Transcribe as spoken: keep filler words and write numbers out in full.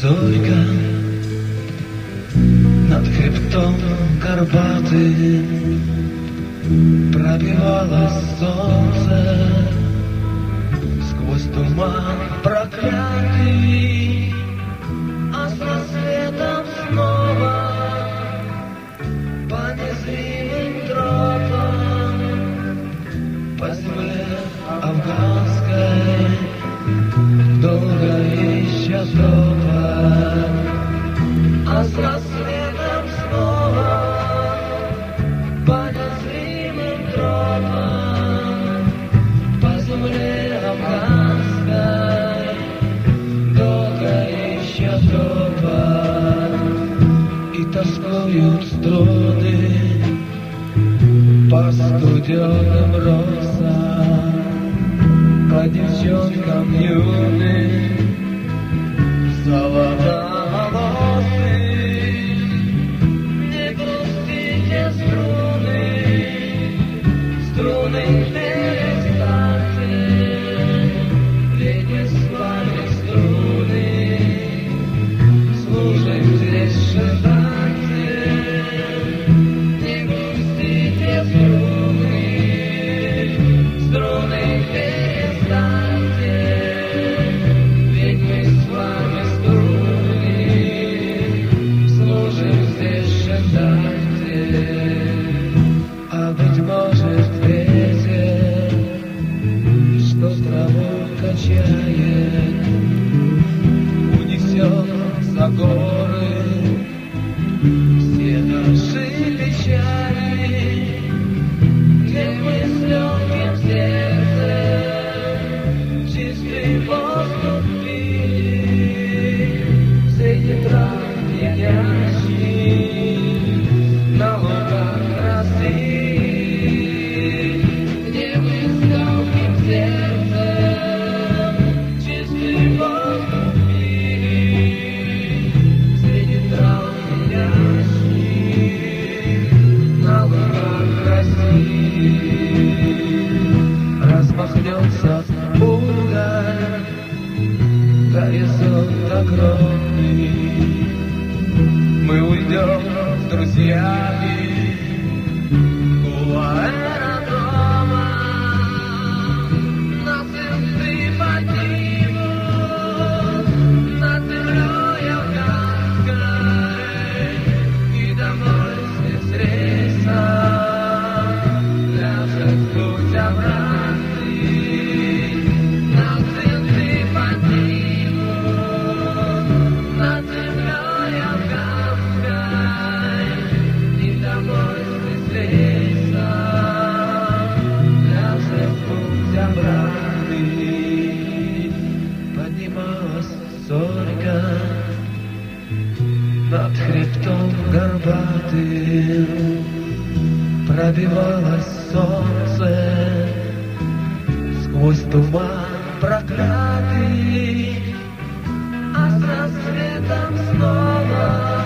зорька над хребтом горбатым пробивалось солнце сквозь туман проклятый, а с рассветом снова по незримым тропам по земле афганской долго ищет топот, а с рассветом снова по незримым тропам по земле афганской долго ищет топот, и тоскуют струны по студеным росам, по девчонкам юным, золотоволосым. Не грустите, струны, струны перестаньте, ведь мы с вами струны служим здесь шатаньте. Не грустите, струны, струны перестаньте, ведь мы с вами струны служим здесь шатаньте. А быть может ветер, что траву качает, унесет за горы все наши печали, где мы с легким сердцем чистый воздух пили, среди трав пьянящих на лугах России, где мы с легким сердцем чистый воздух пили, среди трав пьянящих на лугах России. Распахнется уголь, горизонт огромный, мы уйдем с друзьями у аэродрома, нас венцы поднимут над землей афганской, и домой с рейса ляжет в путь обратный. Нас венцы поднимут над землей афганской, и домой с рейса ляжет в путь обратный. Поднималась зорька над хребтом горбатым, пробивалось солнце сквозь туман проклятый, а с рассветом снова